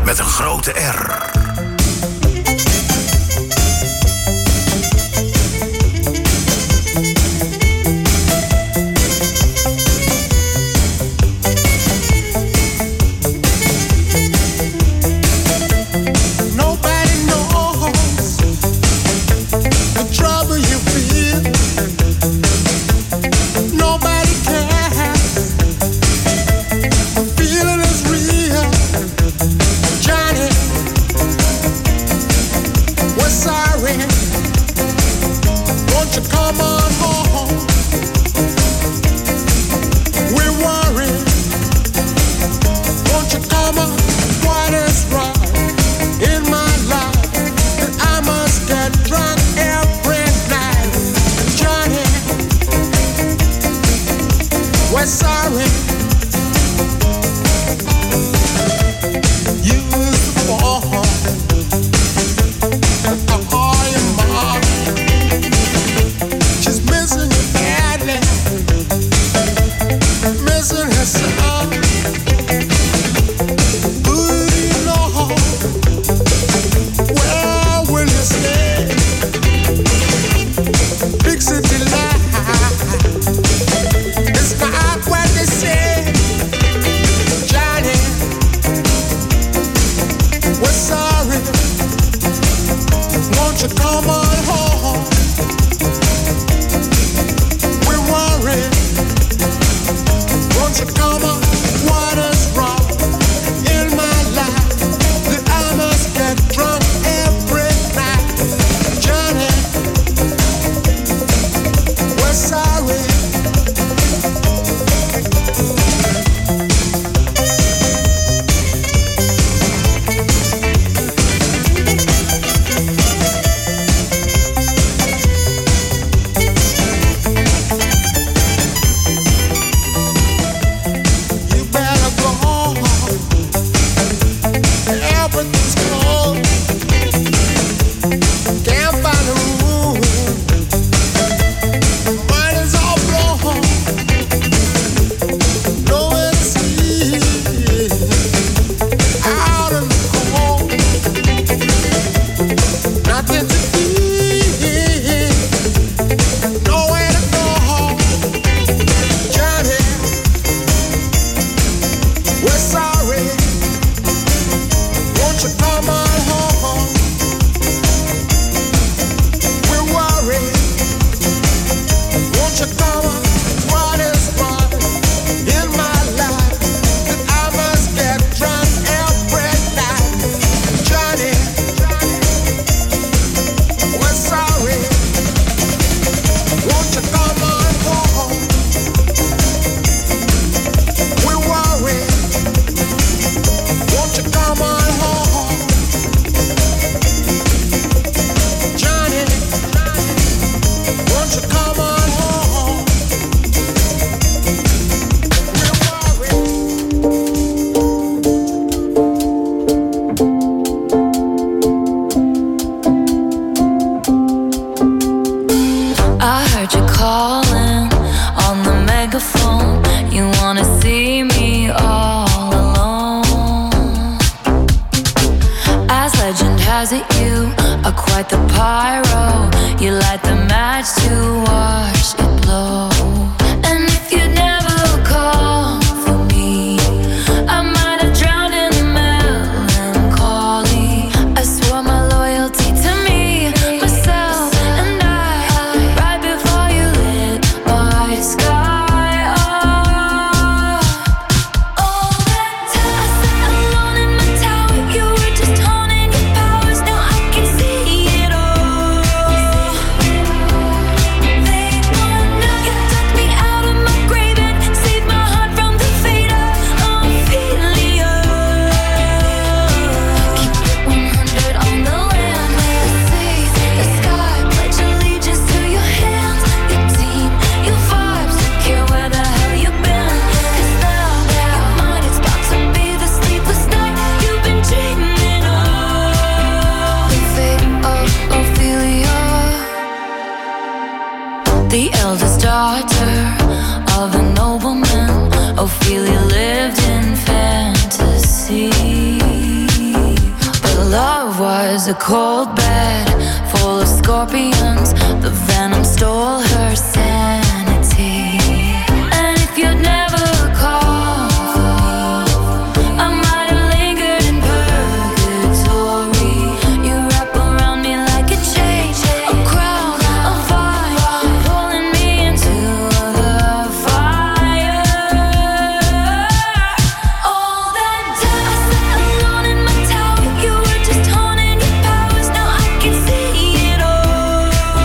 met een grote R. They a cold bed full of scorpions. The venom stole her sanity. And if you'd never called for me, I might have lingered in purgatory. You wrap around me like a chain, a crown, a vine, pulling me into the fire. All that time I sat alone in my tower, you were just honing your powers. Now I can see it all.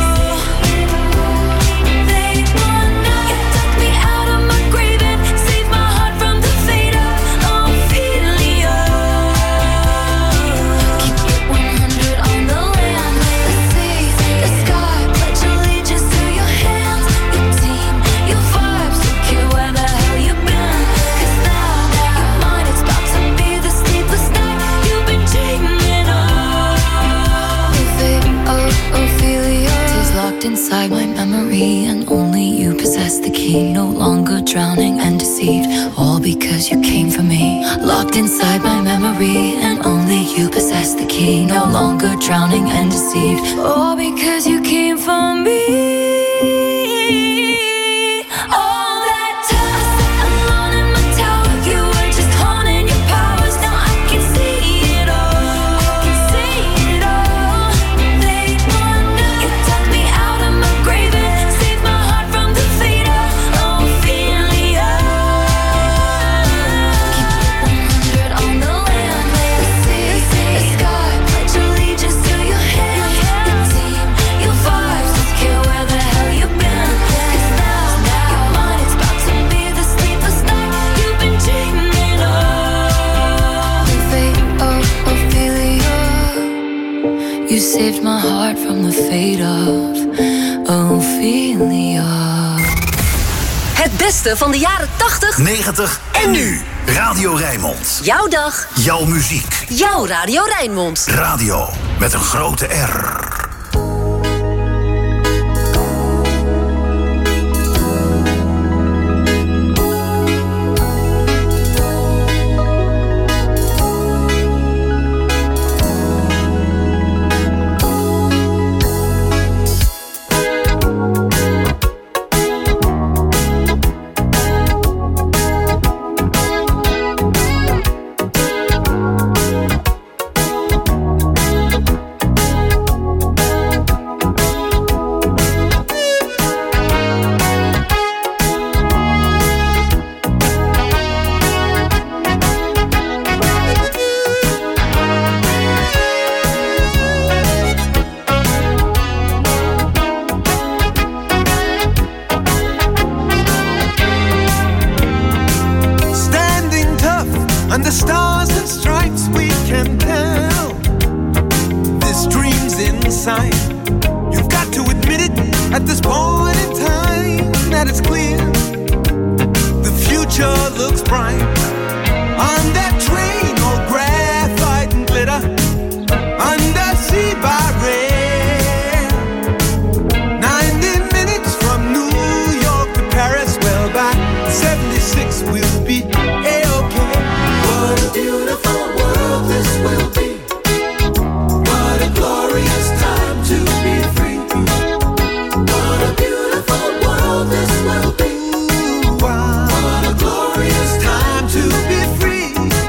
They wonder you took me out of my grave and saved my heart from the fate of Ophelia. Keep it 100 on the land, the sea, the sky. Pledge allegiance to your hands, your team, your vibes. Don't care where the hell you've been, 'cause now you're mine. It's about to be the sleepless night you've been dreaming of. The fate of Ophelia is locked inside my memory, and only you possess the key. No longer drowning and deceived, all because you came for me. Locked inside my memory, and only you possess the key. No longer drowning and deceived, all because you came for me. All that time I sat alone in my tower, you were just honing your powers. Now I can see it all. They wonder you took me out of my grave and saved my heart from the fate of Ophelia. Keep it 100 on the land, the sea, the sky. Pledge allegiance to your hands, your team, your vibes. Don't care where the hell you've been, 'cause now you're mine. It's about to be the sleepless night you've been dreaming of. The fate of Ophelia. You saved my heart from the fate of Ophelia. Het beste van de jaren 80, 90 en nu. Radio Rijnmond. jouw dag, Jouw muziek. jouw Radio Rijnmond. Radio met een grote R. Standing tough under stars and stripes, we can tell this dream's inside. You've got to admit it at this point in time that it's clear the future looks bright. On that train, all graphite and glitter, undersea by rail. 90 minutes from New York to Paris. Well, by 76 we'll be A-okay. What a beautiful world this will be. What a glorious time to be free. What a beautiful world this will be. What a glorious time to be free.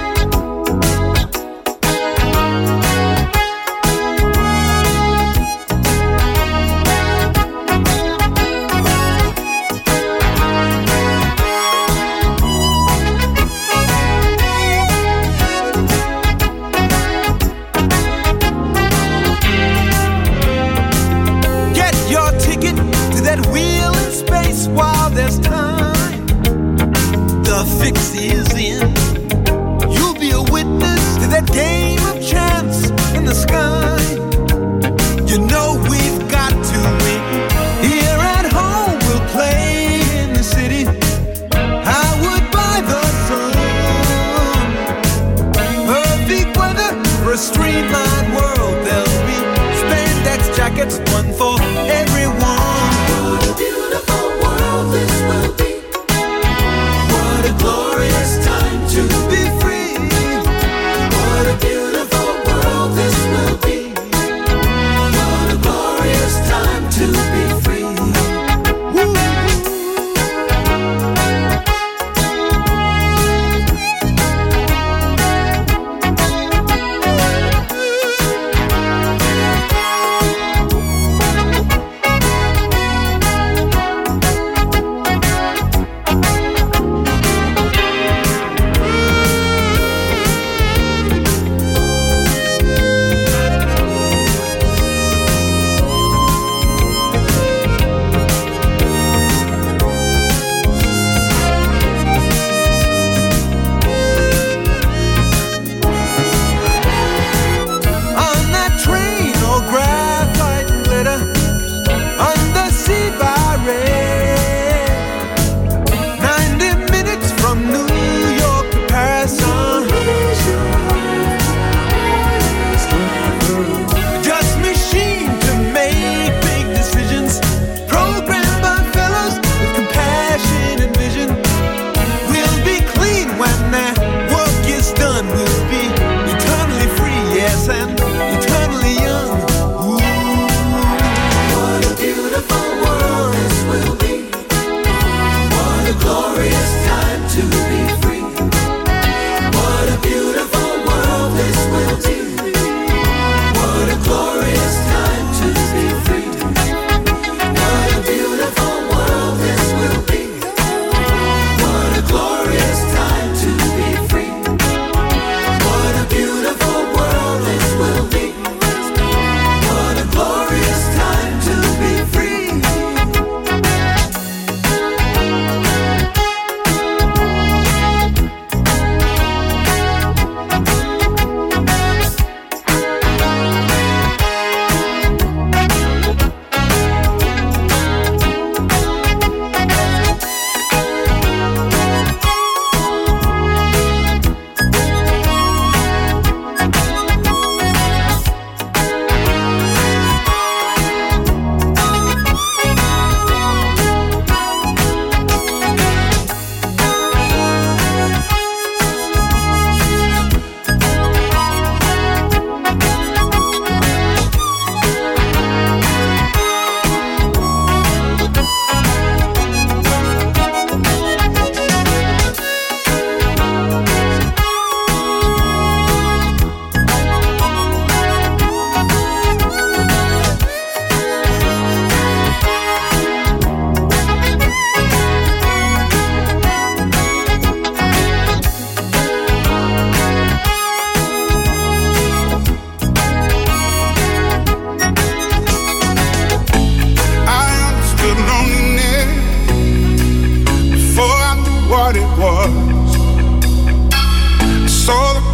Get your ticket to that wheel in space while there's time. The fix is in. You'll be a witness to that game of chance in the sky. You know we've got to win. Here at home we'll play in the city. I would buy the sun. Perfect weather for a streamlined world. There'll be spandex jackets, one for everyone. What a beautiful world this will be. What a glorious time to be free. What a beautiful world this will be.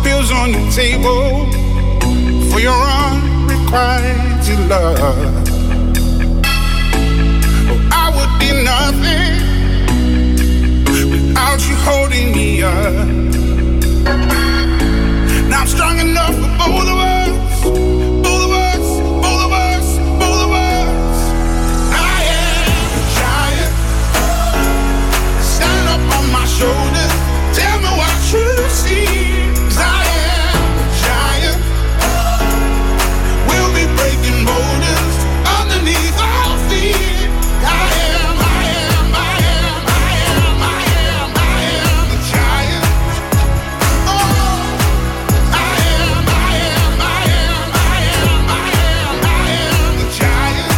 pills on the table for your unrequited love. Oh, I would be nothing without you holding me up. Now I'm strong enough for both of us. Both of us, both of us, both of us. I am a giant. Stand up on my shoulders. Tell me what you see. 'Cause I am a giant. We'll be breaking boulders underneath our feet. I am, I am, I am, I am, I am, I am a giant. Oh, I am, I am, I am, I am, I am, I am a giant.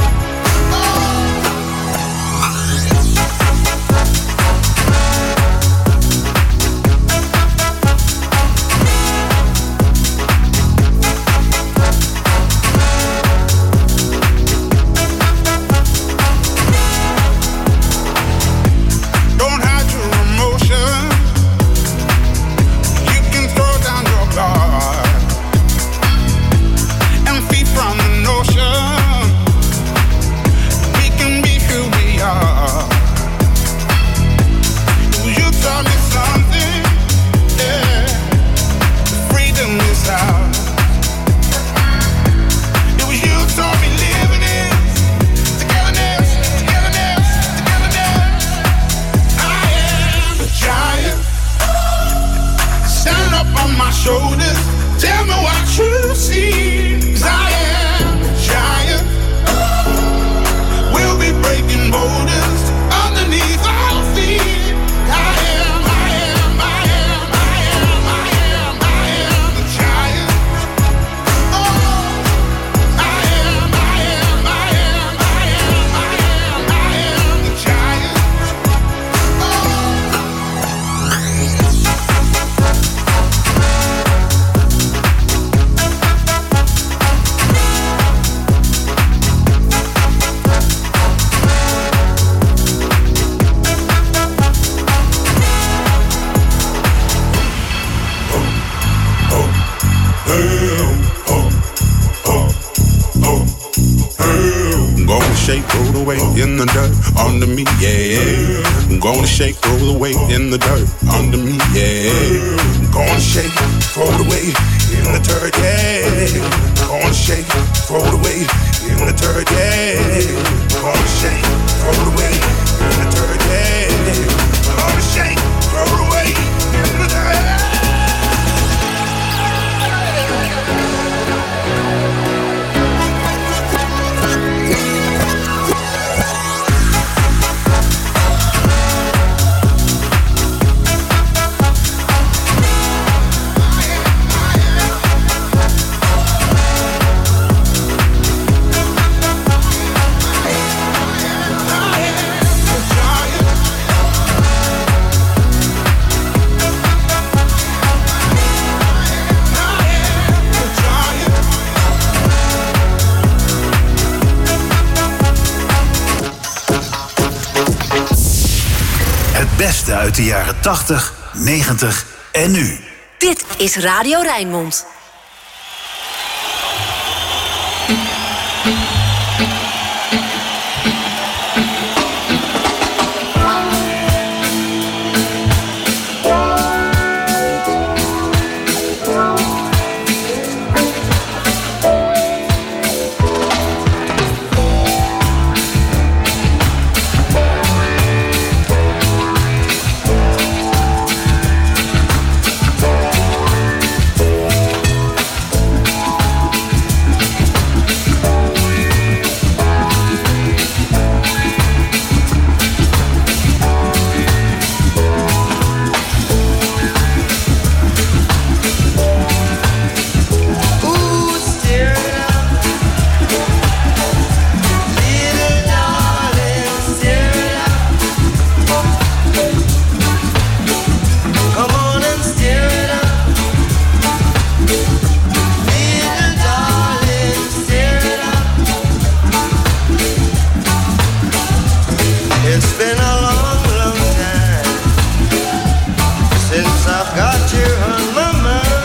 Don't hide your emotion. You can throw down your guard and feed from the notion. We can be who we are. You taught me something, yeah. Freedom is out. It was you taught me living is togetherness, togetherness, togetherness. I am a giant. Stand up on my shoulders. Tell me what you see. 'Cause I am a giant. We'll be breaking boulders underneath our feet. I am, I am, I am, I am, I am, I am a giant. Oh, I am, I am, I am, I am, I am, I am a giant. Gonna shake, roll the weight in the dirt under me, yeah. Gonna shake, roll the weight in the dirt under me, yeah. Gonna shake, throw the weight in the dirt, yeah. Gonna shake, throw the weight in the dirt, yeah. Gonna shake, throw the weight in the dirt, yeah. Gonna shake, throw the weight in the dirt. Het beste uit de jaren 80, 90 en nu. Dit is Radio Rijnmond. I've got you on my mind.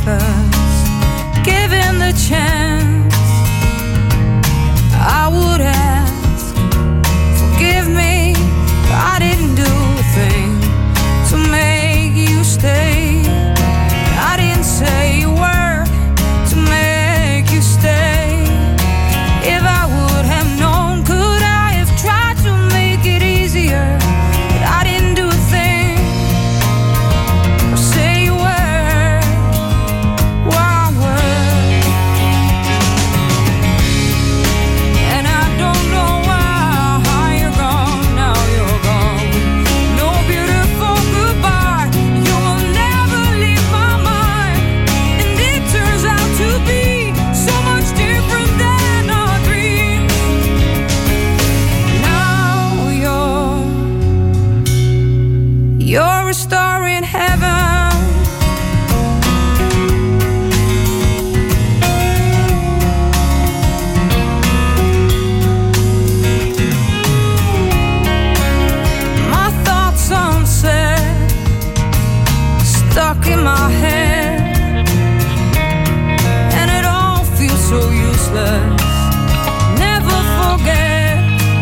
first given the chance, I would ask, forgive me, I didn't do a thing to make you stay. I didn't say a word to make you stay. If I would have known, could I have tried to make it easier? But I didn't do a thing or say a word, one word. And I don't know why you're gone, now you're gone. No beautiful goodbye, you will never leave my mind. And it turns out to be so much different than our dreams. Now you're a star in heaven. My thoughts unsaid, stuck in my head, and it all feels so useless. Never forget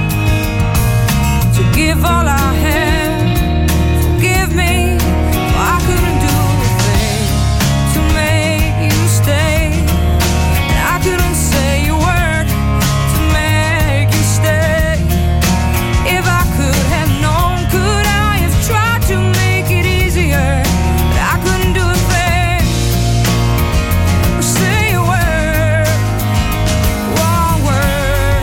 to give all I had. Forgive me, I couldn't do a thing to make you stay. And I couldn't say a word to make you stay. If I could have known, could I have tried to make it easier? But I couldn't do a thing or say a word, one word.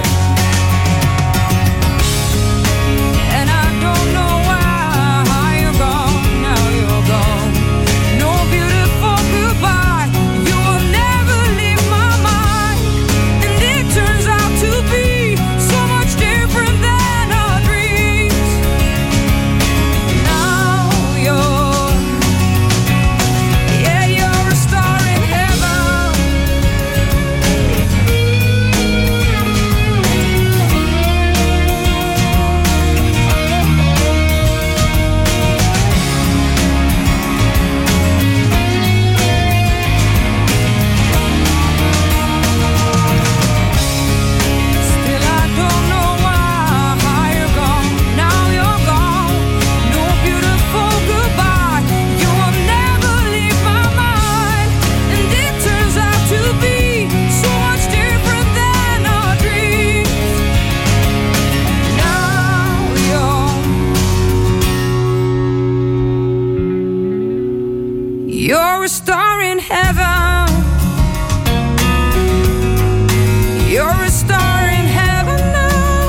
And I don't know why you're gone, now you're gone. No beautiful goodbye, you will never leave my mind. And it turns out to be so much different than our dreams. Now you're a star in heaven. Still I don't know why you're gone, now you're gone. No beautiful goodbye, you will never leave my mind. And it turns out to be so much different than our dreams. Now you're a star in heaven. You're a star in heaven now.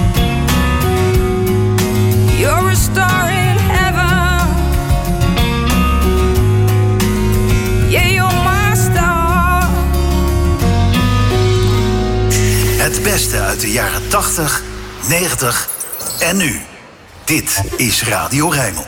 You're a star in heaven. Yeah, you're my star. Het beste uit de jaren 80, 90 en nu. Dit is Radio Rijnmond.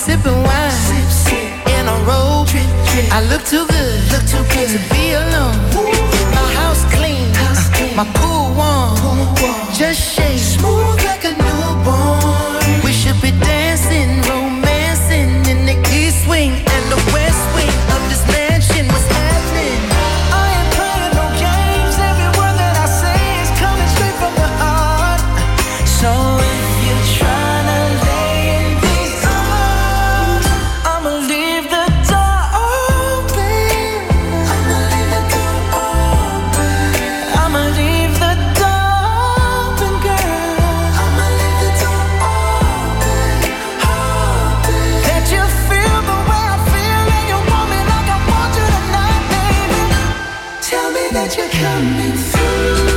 sipping wine, in a robe. I look too good to be alone. My house clean, my pool warm. Just shake smooth like a newborn. We should be dancing, romancing in the east wing and the west wing of this mansion. What's happening? I ain't playing no games. Every word that I say is coming straight from the heart. So if you're trying to lay in these arms, I'ma leave the door open. I'ma leave the door open. I'ma leave the door open, girl. I'ma leave the door open, open. That you feel the way I feel and you want me like I want you tonight, baby. Tell me that you're coming through.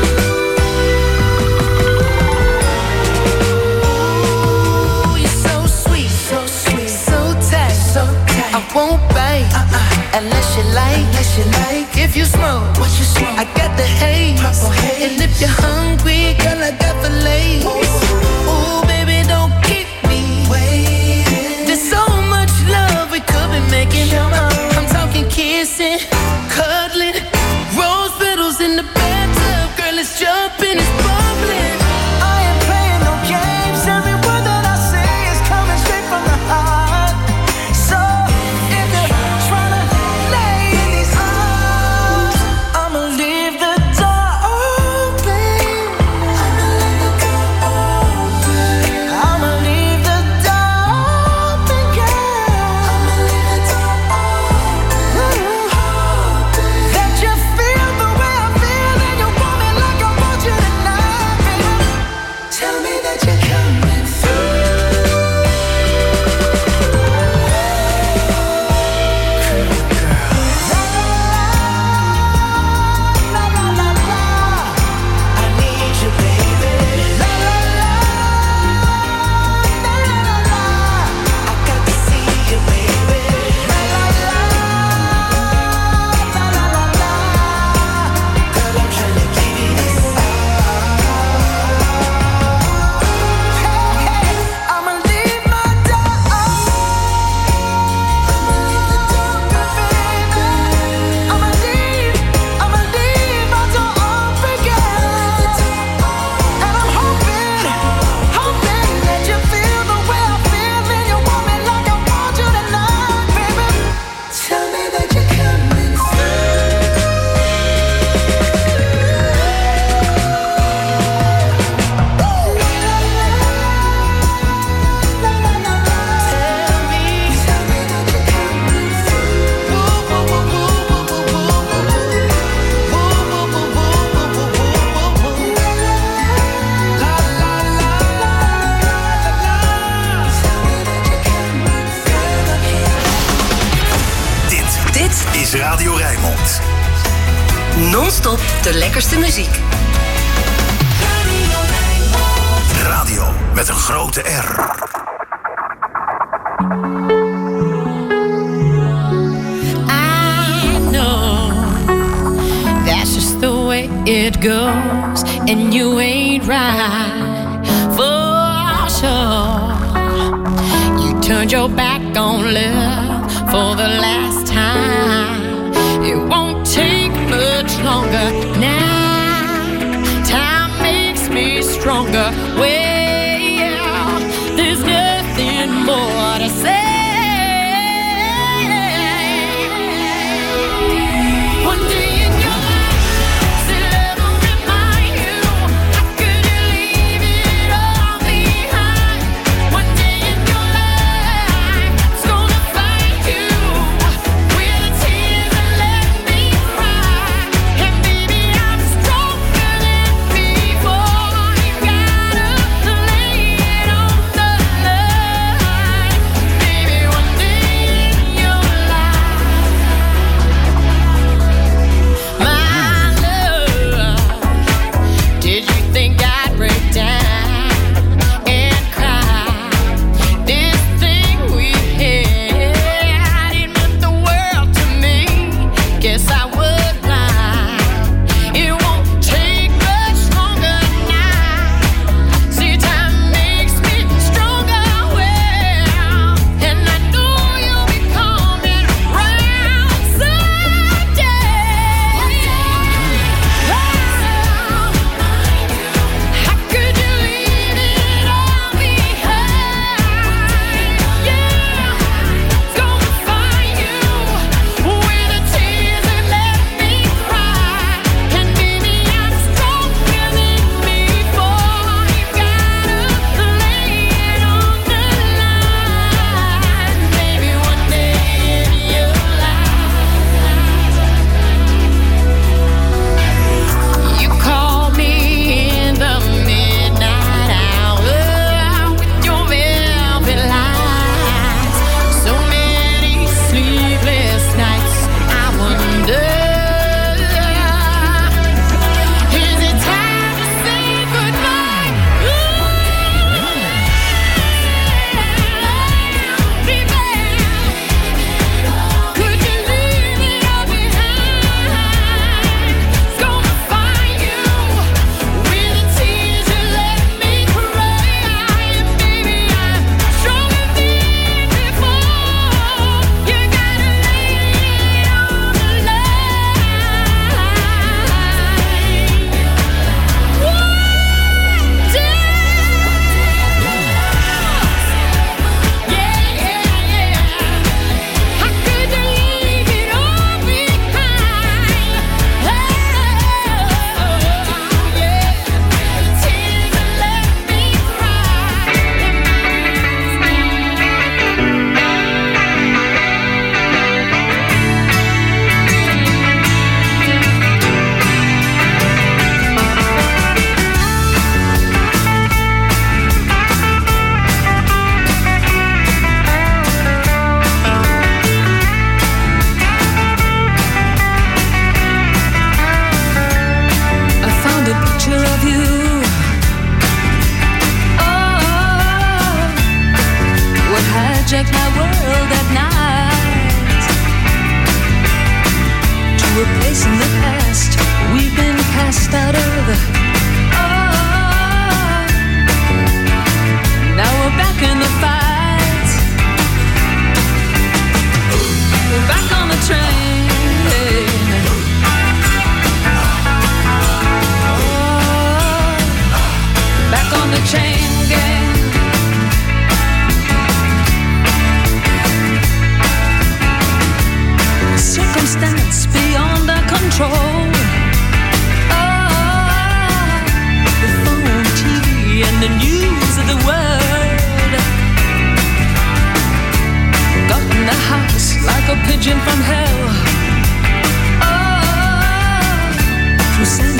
You're so sweet, so tight, I won't bite unless you like. If you smoke, what you smoke? I got the haze. And if you're hungry, girl, I got the lace. Ooh, baby, don't keep me waiting. There's so much love we could be making. I'm talking kissing, cuddling, rose petals in the bathtub. Girl, it's jumping, it's bubbling. I ain't playing no games. Every word that I say is coming straight from the heart. So if you're trying to lay in these arms, I'ma leave the door open. I'ma leave the door open. I'ma leave the door open, girl. I'ma leave the door open. That you feel the way I feel and you want me like I want you tonight, baby. Tell me that you're coming through. La la la la, I need you, baby. La la la, la la la, I got to see you, baby. La la la, la la la la, girl, I'm trying to give you this. Hey, I'ma leave my door open. I'ma leave the door open, baby. I'ma leave my door open, girl. And I'm hoping that you feel the way I feel and you want me like I want you tonight, baby. Tell me that you're coming Dit is Radio Rijnmond. Non-stop de lekkerste muziek. Radio met een grote R. I know that's just the way it goes, and you ain't right for sure. You turned your back on love for the last time. It won't take much longer now. Time makes me stronger. Well, there's nothing more to say. One day in your life, still love will remind you. How could you leave it all behind? One day in your life, it's gonna find you with the tears and let me cry. And baby, I'm stronger than before. You gotta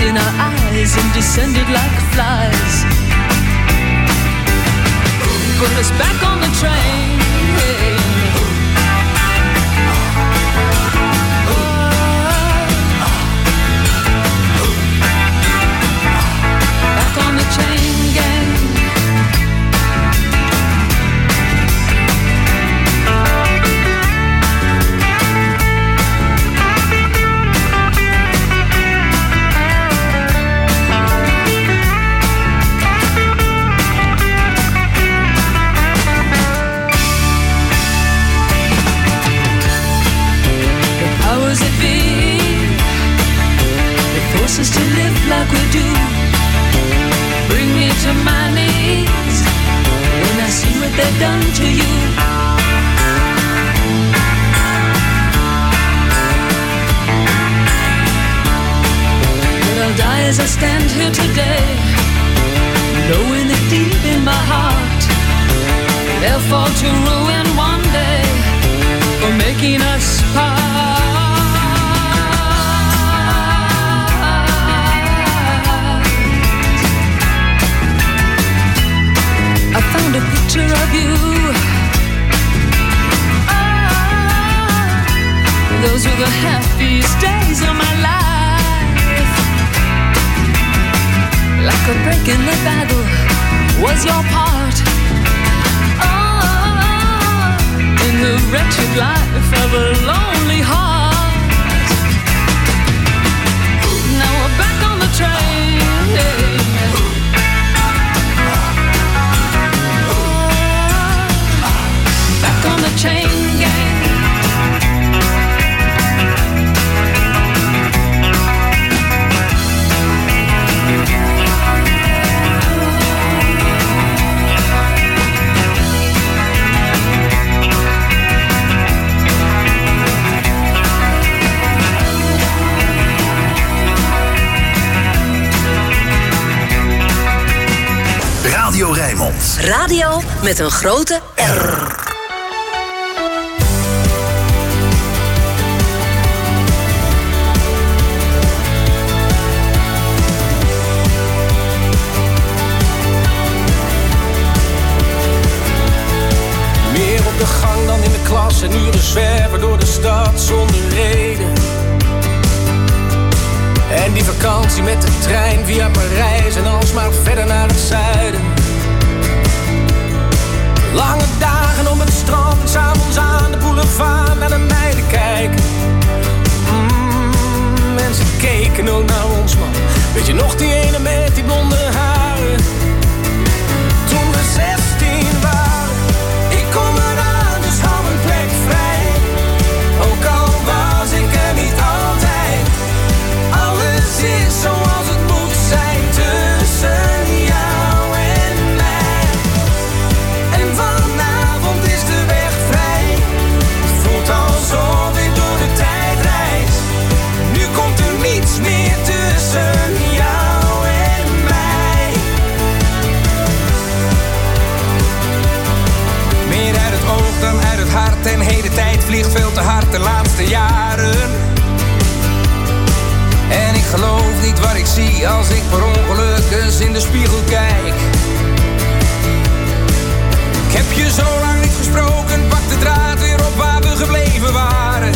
in our eyes and descended like flies. Put us back on the train. Back on the chain gang. Us to live like we do. Bring me to my knees when I see what they've done to you. But I'll die as I stand here today, knowing that deep in my heart they'll fall to ruin one day for making us part. I found a picture of you. Those were the happiest days of my life. Like a break in the battle was your part. In the wretched life of a lonely heart. Now we're back on the train. On the chain gang. Radio Rijnmond. Radio met een grote R. De gang dan in de klas en uren zwerven door de stad zonder reden. En die vakantie met de trein via Parijs en alsmaar verder naar het zuiden. Lange dagen op het strand en 's avonds aan de boulevard naar de meiden kijken. Mensen keken ook naar ons, man. Weet je nog die ene met die blonde haren? Toen we 16 waren, ik kon eraan, dus hou mijn plek vrij. Ook al was ik er niet altijd, alles is zoals het moet zijn tussen jou en mij. En vanavond is de weg vrij. Het voelt alsof ik door de tijd reis. Nu komt er niets meer tussen jou en mij. Meer uit het oog dan uit het hart. En hele tijd vliegt veel te hard de laatste jaren. En ik geloof niet wat ik zie als ik per ongeluk eens in de spiegel kijk. Ik heb je zo lang niet gesproken, pak de draad weer op waar we gebleven waren.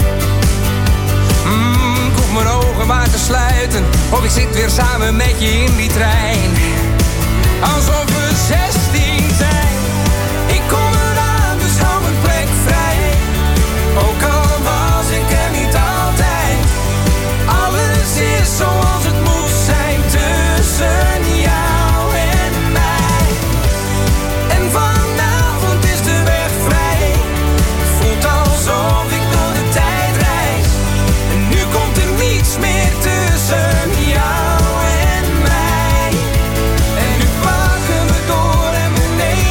Ik hoef mijn ogen maar te sluiten, of ik zit weer samen met je in die trein. Alsof we 16 zijn, ik kom eraan, dus hou mijn plek vrij. Ook al was ik er niet altijd, alles is zoals het moet zijn tussen jou en mij. En vanavond is de weg vrij. Het voelt alsof ik door de tijd reis. En nu komt er niets meer tussen jou en mij. En nu pakken we door en we nemen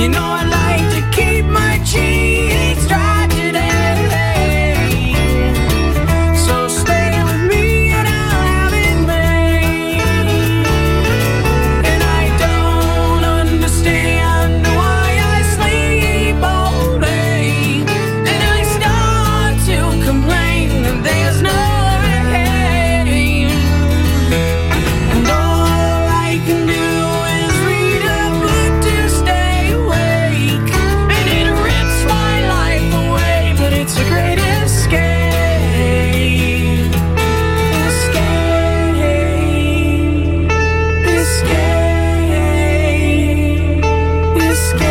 You know I like to keep my cheeks dry today. So stay with me and I'll have it made. And I don't understand why I sleep all day. And I start to complain that there's no rain. And all I can do is read a book to stay awake. And it rips my life away, but it's a great escape. Escape. Escape.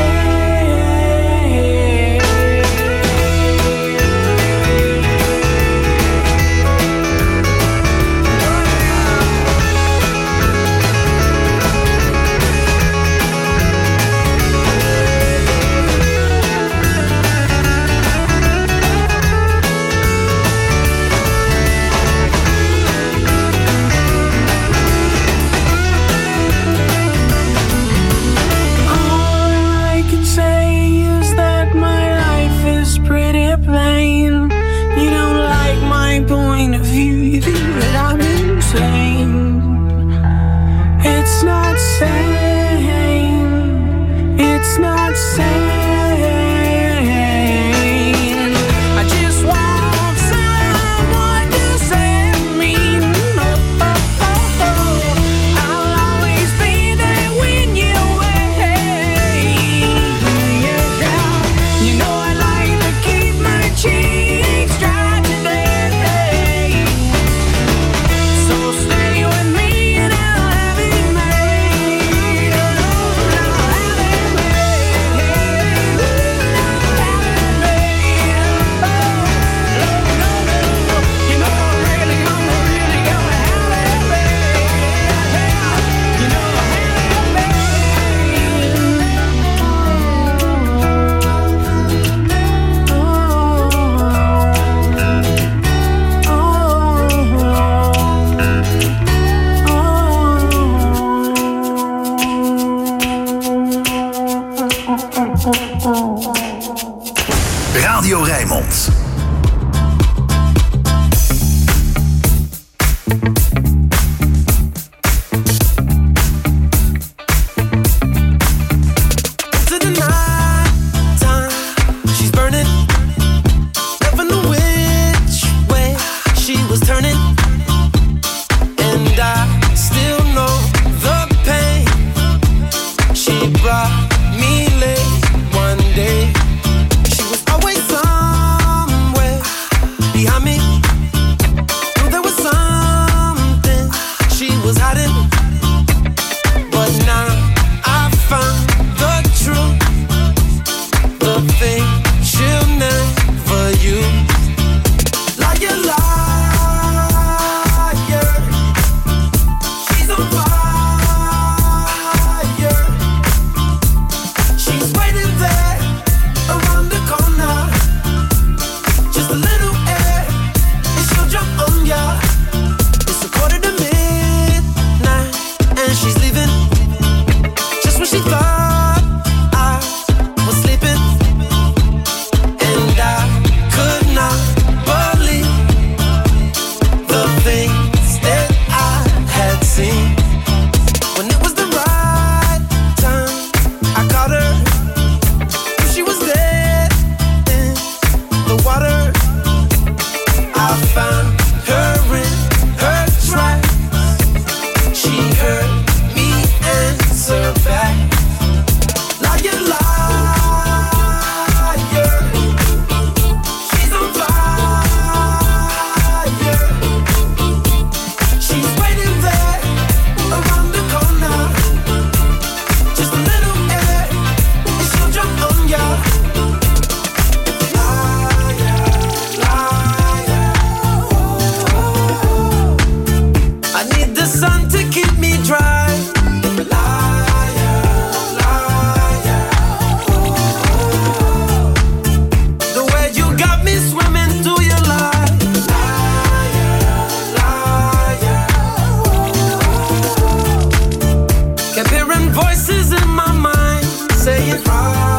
All I can say is that my life is pretty plain. You don't like my point of view, you think that I'm insane. It's not sane. It's not sane. I just want someone to save me. I'll always be there when you wait. You know I like to keep my cheeks dry today. So stay with me and I'll have it made. I'll have it made. I'll have it made. You know I'm really gonna have it made. You know I have it made. Radio Rijnmond. To the night time, she's burning. Never knew which way she was turning. And I still know the pain she brought me late one day. She was always somewhere behind me. Knew there was something she was hiding. But now I found the truth, the thing she'll never use. Liar, liar, she's on fire. She's waiting there around the corner. Just a little air and she'll jump on ya. It's 1:45 and she's leaving. Just when she thought I was sleeping. And I could not believe the things that I had seen. When it was the right time, I caught her. She was dead in the water. I found her in her tracks. She heard me answer back. Liar, liar, she's on fire. She's waiting there around the corner. Just a little air and she'll jump on ya. Liar, liar. I need the sun to keep me dry. Liar, liar. The way you got me swimming through your life. Liar, liar. Kept hearing voices in my mind saying,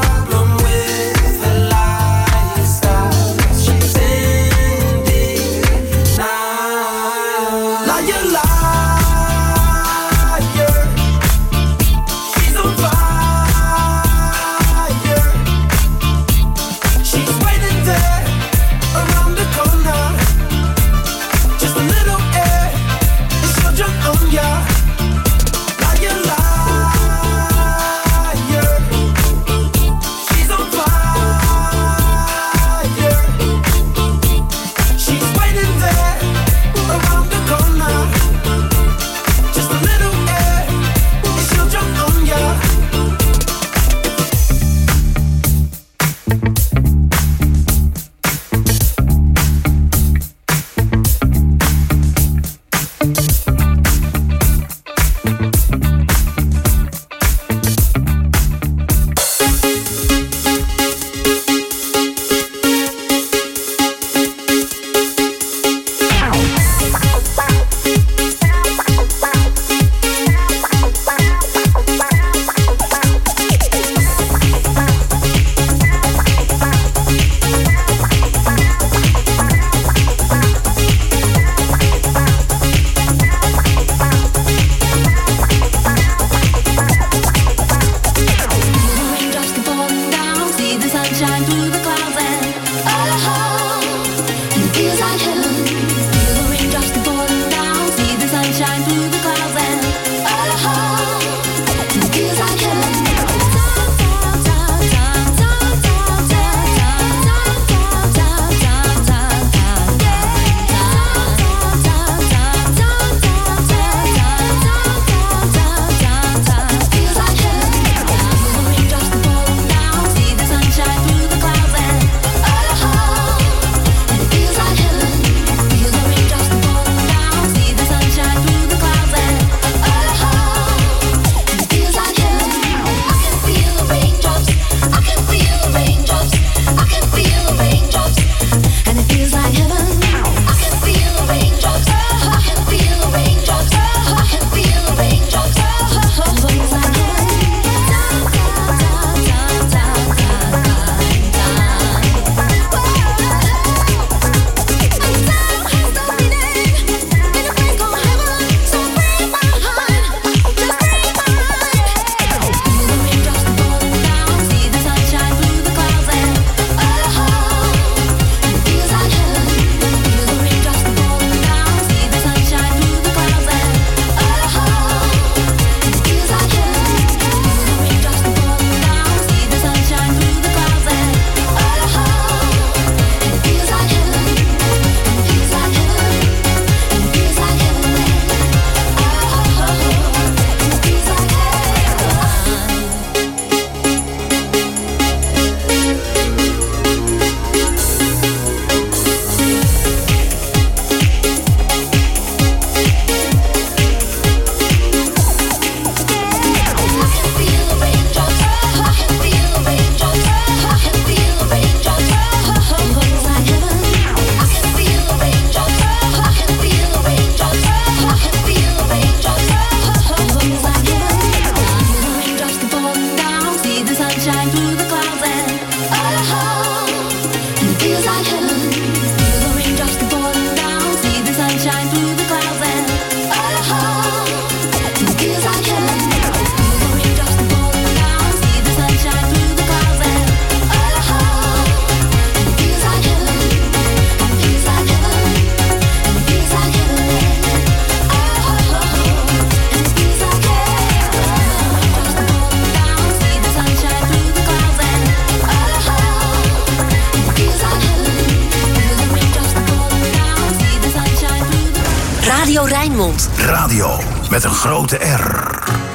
Rijnmond. Radio met een grote R.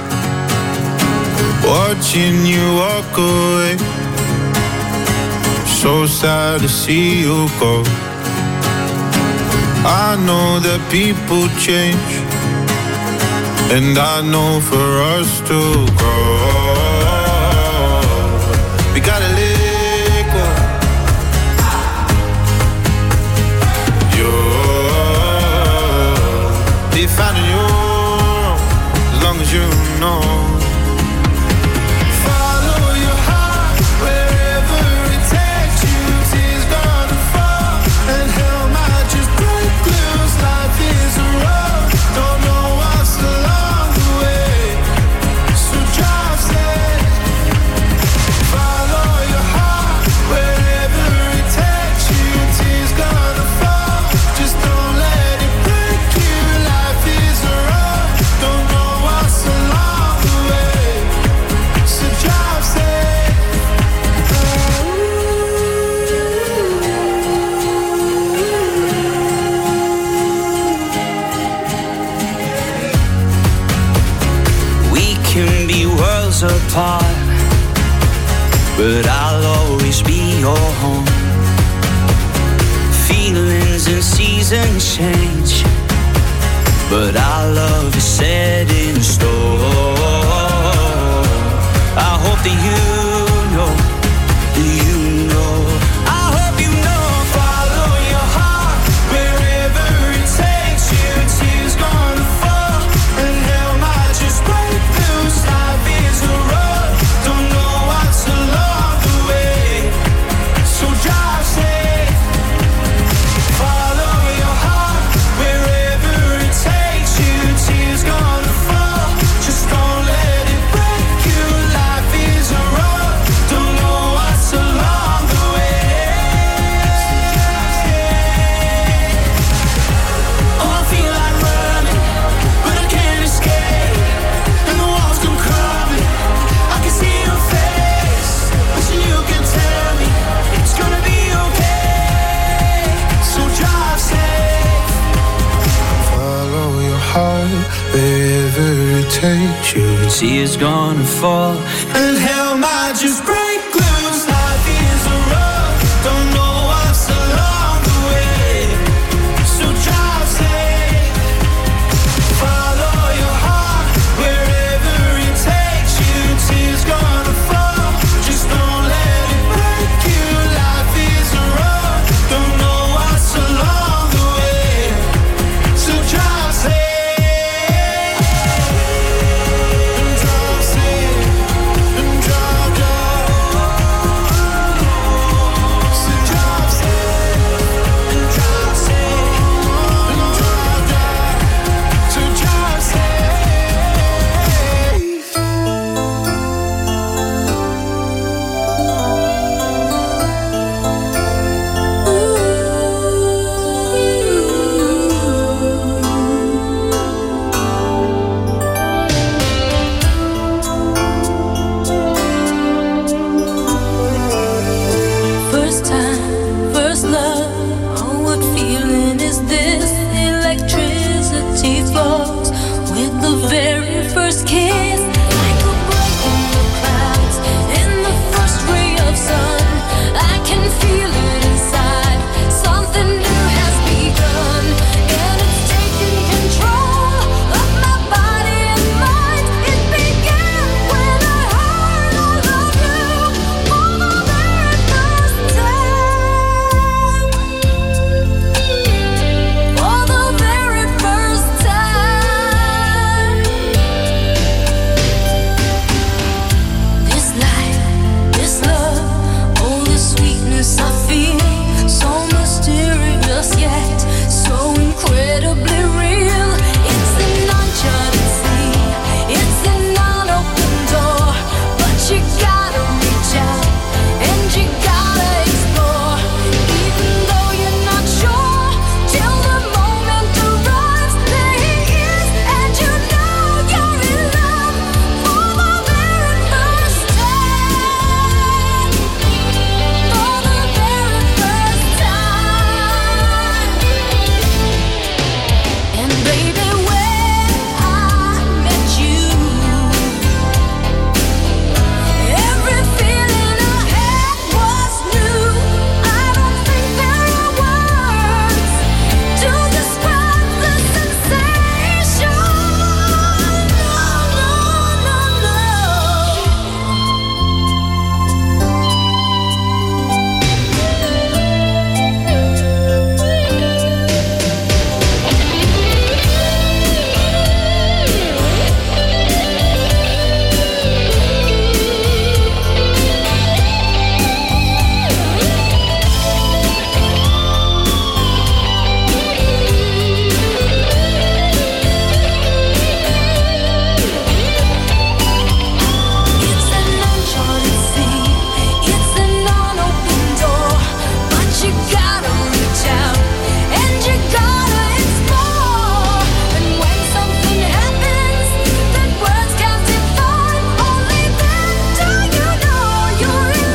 Watching you walk away, so sad to see you go. I know that people change, and I know for us to grow, we gotta let go. You'll be finding your own, as long as you know. Apart, but I'll always be your home. Feelings and seasons change, but our love is set in stone. I hope that you know, I hope you know. Follow your heart wherever it takes you. Tears gonna fall and hell might just break loose. Life is a road, don't know what's along the way, so drive safe. Follow your heart wherever it takes you. Tears gonna fall, just don't let it break you. Life is a road, don't know what's along the way. Oh, I feel like running, but I can't escape, and the walls come crumbling. I can see your face, wishing you can tell me it's gonna be okay, so drive safe. Follow your heart wherever it takes you. Tears gonna fall And hell might just break